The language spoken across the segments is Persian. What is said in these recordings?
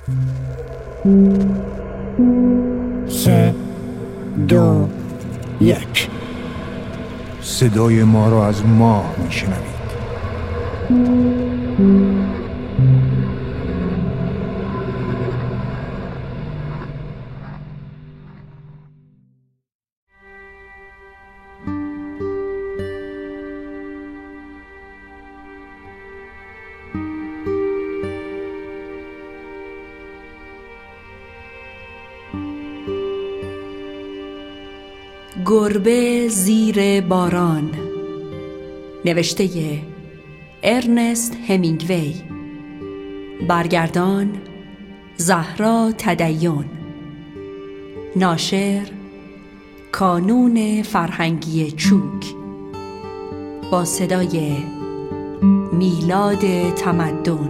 3 2 1. صدای ما را از ماه میشنوید. گربه زیر باران، نوشته ارنست همینگوی، برگردان زهرا تدین، ناشر کانون فرهنگی چوک، با صدای میلاد تمدن.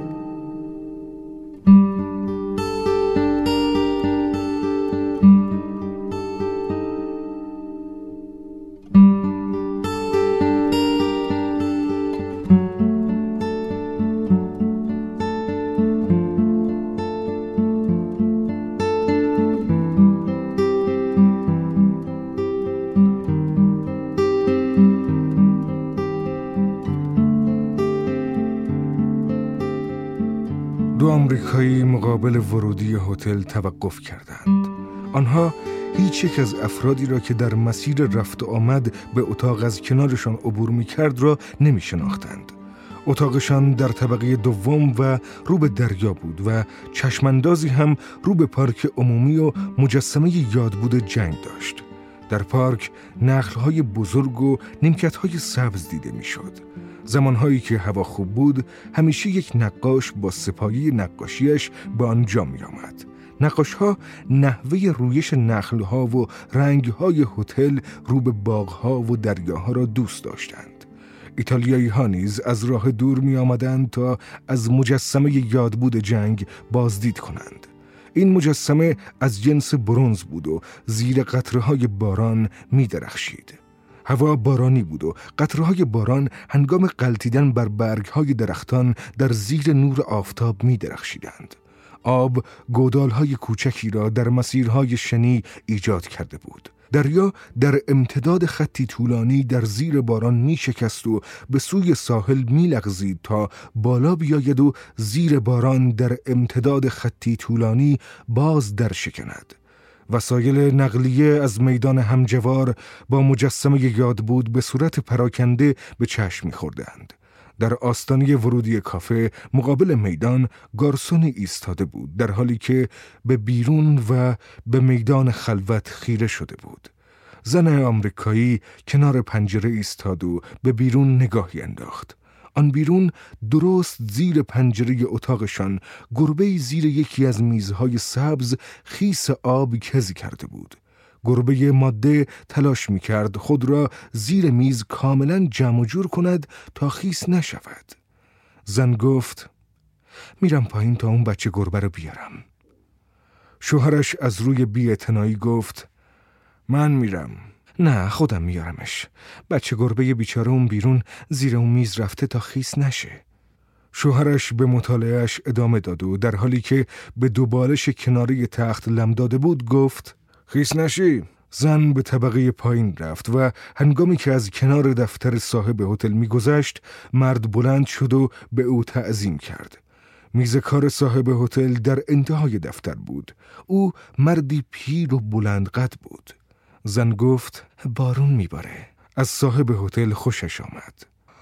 دو آمریکایی مقابل ورودی هتل توقف کردند. آنها هیچ یک از افرادی را که در مسیر رفت و آمد به اتاق از کنارشان عبور می‌کرد را نمی‌شناختند. اتاقشان در طبقه دوم و رو به دریا بود و چشماندازی هم رو به پارک عمومی و مجسمه یادبود جنگ داشت. در پارک نخل‌های بزرگ و نیمکت‌های سبز دیده می‌شد. زمانهایی که هوا خوب بود، همیشه یک نقاش با سپایه نقاشیش به آنجا می آمد. نقاش‌ها نحوه رویش نخل‌ها و رنگ‌های هتل رو به باغ‌ها و دریاها را دوست داشتند. ایتالیایی‌ها نیز از راه دور می آمدند تا از مجسمه یادبود جنگ بازدید کنند. این مجسمه از جنس برنز بود و زیر قطره‌های باران می درخشید. هوا بارانی بود و قطره‌های باران هنگام غلتیدن بر برگ‌های درختان در زیر نور آفتاب می درخشیدند. آب گودال‌های کوچکی را در مسیرهای شنی ایجاد کرده بود. دریا در امتداد خطی طولانی در زیر باران می شکست و به سوی ساحل می لغزید تا بالا بیاید و زیر باران در امتداد خطی طولانی باز در شکند. وسایل نقلیه از میدان همجوار با مجسمه یادبود به صورت پراکنده به چشم می‌خوردند. در آستانه ورودی کافه مقابل میدان گارسونی ایستاده بود، در حالی که به بیرون و به میدان خلوت خیره شده بود. زن آمریکایی کنار پنجره ایستاد و به بیرون نگاهی انداخت. آن بیرون درست زیر پنجره اتاقشان گربه‌ای زیر یکی از میزهای سبز خیس آب کزی کرده بود. گربه ماده تلاش می‌کرد خود را زیر میز کاملاً جمع جور کند تا خیس نشود. زن گفت: میرم پایین تا اون بچه گربه رو بیارم. شوهرش از روی بی‌اعتنایی گفت: من میرم. نه، خودم میارمش. بچه گربه بیچاره اون بیرون زیر اون میز رفته تا خیس نشه. شوهرش به مطالعهش ادامه داد و در حالی که به دو بالش کناری تخت لم داده بود گفت: خیس نشی. زن به طبقه پایین رفت و هنگامی که از کنار دفتر صاحب هتل میگذشت، مرد بلند شد و به او تعظیم کرد. میز کار صاحب هتل در انتهای دفتر بود. او مردی پیر و بلند قد بود. زن گفت: بارون میباره. از صاحب هتل خوشش آمد.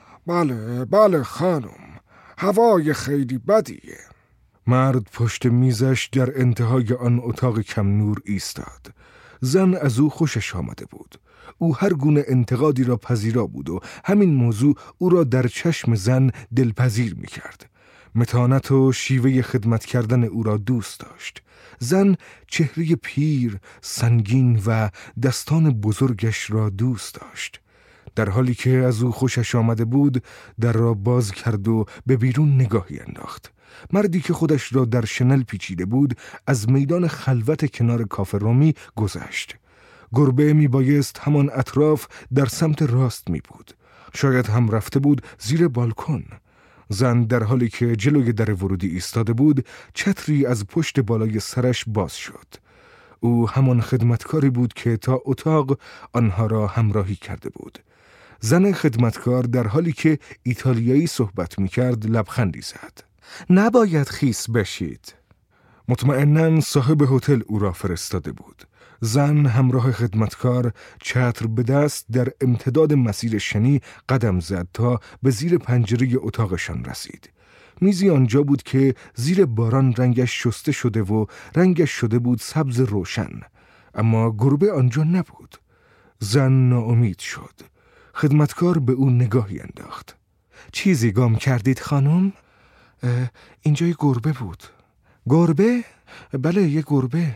بله خانم، هوای خیلی بدیه. مرد پشت میزش در انتهای آن اتاق کم نور ایستاد. زن از او خوشش آمده بود. او هر گونه انتقادی را پذیرا بود و همین موضوع او را در چشم زن دلپذیر میکرد. متانت و شیوه خدمت کردن او را دوست داشت. زن چهره پیر، سنگین و دستان بزرگش را دوست داشت. در حالی که از او خوشش آمده بود، در را باز کرد و به بیرون نگاهی انداخت. مردی که خودش را در شنل پیچیده بود، از میدان خلوت کنار کافه رومی گذشت. گربه می بایست همان اطراف در سمت راست می بود. شاید هم رفته بود زیر بالکن. زن در حالی که جلوی در ورودی ایستاده بود، چتری از پشت بالای سرش باز شد. او همان خدمتکاری بود که تا اتاق آنها را همراهی کرده بود. زن خدمتکار در حالی که ایتالیایی صحبت می‌کرد لبخندی زد. نباید خیس بشید. مطمئناً صاحب هتل او را فرستاده بود. زن همراه خدمتکار چتر به دست در امتداد مسیر شنی قدم زد تا به زیر پنجره اتاقشان رسید. میزی آنجا بود که زیر باران رنگش شسته شده و رنگش شده بود سبز روشن، اما گربه آنجا نبود. زن ناامید شد. خدمتکار به او نگاهی انداخت. چیزی گم کردید خانم؟ اینجا یه گربه بود. گربه؟ بله یه گربه.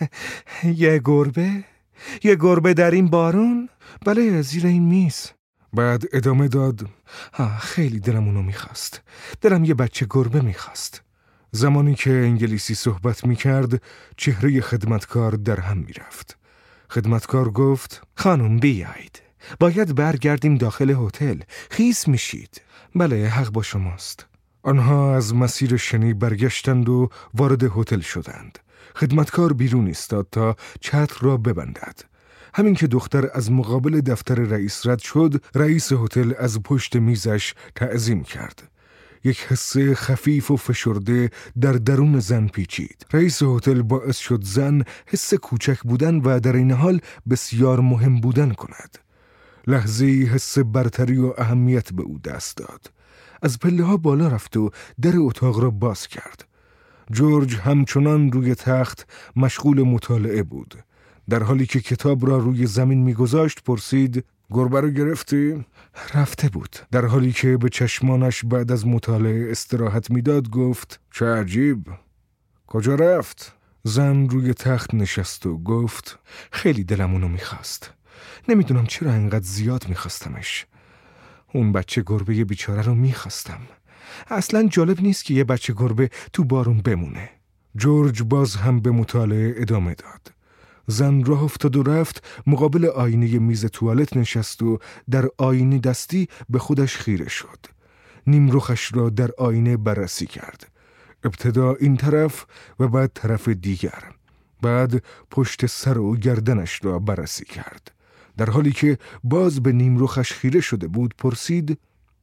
یه گربه؟ یه گربه در این بارون؟ بله زیر این میز. بعد ادامه داد خیلی دلم اونو میخواست. دلم یه بچه گربه میخواست. زمانی که انگلیسی صحبت میکرد چهره خدمتکار در هم میرفت. خدمتکار گفت خانم بیایید، باید برگردیم داخل هتل، خیس میشید. بله حق با شماست. آنها از مسیر شنی برگشتند و وارد هتل شدند. خدمتکار بیرون ایستاد تا چتر را ببندد. همین که دختر از مقابل دفتر رئیس رد شد، رئیس هتل از پشت میزش تعظیم کرد. یک حس خفیف و فشرده در درون زن پیچید. رئیس هتل باعث شد زن حس کوچک بودن و در این حال بسیار مهم بودن کند. لحظه‌ای حس برتری و اهمیت به او دست داد. از پله ها بالا رفت و در اتاق را باز کرد. جورج همچنان روی تخت مشغول مطالعه بود. در حالی که کتاب را روی زمین میگذاشت پرسید گربه رو گرفتی؟ رفته بود. در حالی که به چشمانش بعد از مطالعه استراحت میداد گفت چه عجیب. کجا رفت؟ زن روی تخت نشست و گفت خیلی دلم اونو میخواست. نمیدونم چرا انقدر زیاد میخواستمش. اون بچه گربه بیچاره رو میخواستم. اصلا جالب نیست که یه بچه گربه تو بارون بمونه. جورج باز هم به مطالعه ادامه داد. زن راه افتاد و رفت مقابل آینه میز توالت نشست و در آینه دستی به خودش خیره شد. نیم رخش را در آینه بررسی کرد. ابتدا این طرف و بعد طرف دیگر. بعد پشت سر و گردنش را بررسی کرد. در حالی که باز به نیم رخش خیره شده بود پرسید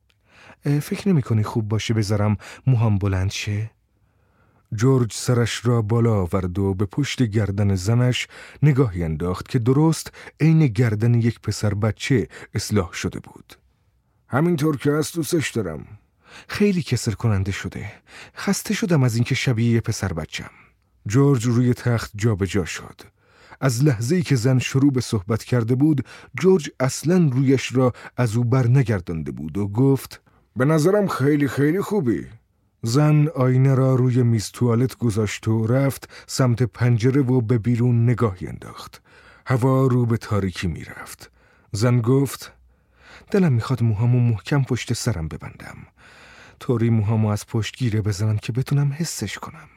فکر نمی کنی خوب باشه بذارم موهام بلند شه؟ جورج سرش را بالا آورد و به پشت گردن زنش نگاهی انداخت که درست عین گردن یک پسر بچه اصلاح شده بود. همینطور که هست دوستش دارم. خیلی کسل کننده شده. خسته شدم از اینکه شبیه یه پسر بچم. جورج روی تخت جابجا شد. از لحظه‌ای که زن شروع به صحبت کرده بود جورج اصلاً رویش را از او بر نگردانده بود و گفت به نظرم خیلی خیلی خوبی. زن آینه را روی میز توالت گذاشت و رفت سمت پنجره و به بیرون نگاهی انداخت. هوا رو به تاریکی می رفت. زن گفت دلم میخواد موهامو محکم پشت سرم ببندم. طوری موهامو از پشت گیره بزنم که بتونم حسش کنم.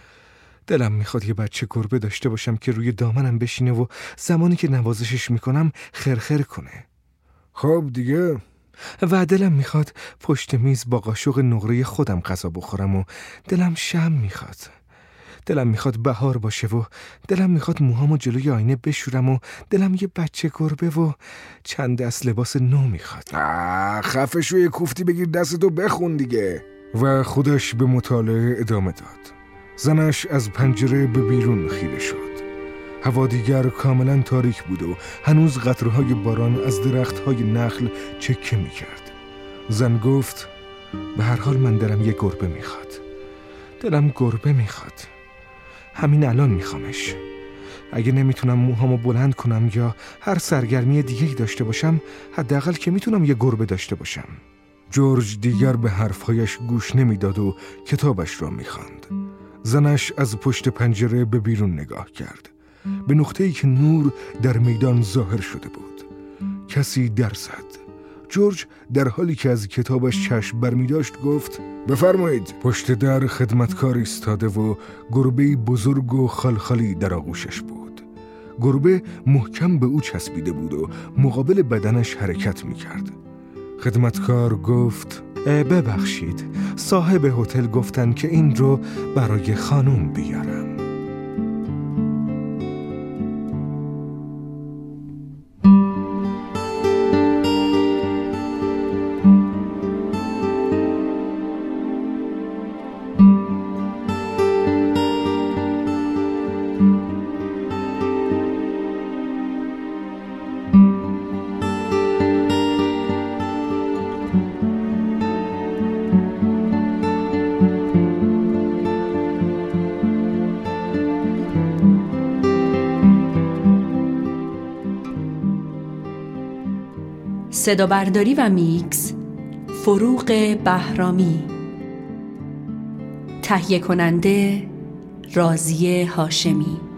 دلم میخواد یه بچه گربه داشته باشم که روی دامنم بشینه و زمانی که نوازشش میکنم خرخر کنه. خب دیگه. و دلم میخواد پشت میز با قاشق نقره خودم غذا بخورم و دلم شمع میخواد. دلم میخواد بهار باشه و دلم میخواد موهامو جلوی آینه بشورم و دلم یه بچه گربه و چند دست لباس نو میخواد. خفه شو یه کوفتی بگیر دستتو بخون دیگه. و خودش به مطالعه ادامه داد. زنش از پنجره به بیرون خیره شد. هوا دیگر کاملا تاریک بود و هنوز قطره‌های باران از درخت‌های نخل چکه می‌کرد. زن گفت به هر حال من دلم یه گربه می‌خواد. دلم گربه می‌خواد. همین الان می‌خوامش. اگه نمیتونم موهامو بلند کنم یا هر سرگرمی دیگه‌ای داشته باشم، حداقل که میتونم یه گربه داشته باشم. جورج دیگر به حرفهایش گوش نمیداد و کتابش را می‌خواند. زنش از پشت پنجره به بیرون نگاه کرد. به نقطه‌ای که نور در میدان ظاهر شده بود. کسی در زد. جورج در حالی که از کتابش چشم برمی داشت گفت بفرمایید. پشت در خدمتکار ایستاده و گربه‌ای بزرگ و خالخالی در آغوشش بود. گربه محکم به او چسبیده بود و مقابل بدنش حرکت می کرد. خدمتکار گفت ببخشید، صاحب هتل گفتن که این رو برای خانم بیارم. صدابرداری و میکس فروغ بهرامی. تهیه کننده رازیه هاشمی.